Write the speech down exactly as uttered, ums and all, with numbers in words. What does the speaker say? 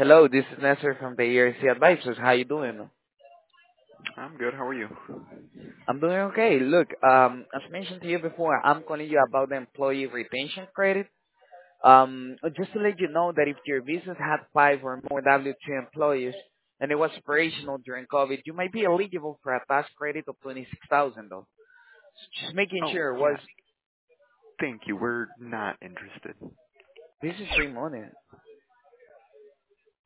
Hello, this is Nestor from the E R C Advisors. How you doing? I'm good. How are you? I'm doing okay. Look, um, as mentioned to you before, I'm calling you about the employee retention credit. Um, just to let you know that if your business had five or more W two employees and it was operational during COVID, you might be eligible for a tax credit of twenty-six thousand dollars. Just making Oh, sure it was yeah. Thank you. We're not interested. this is free money.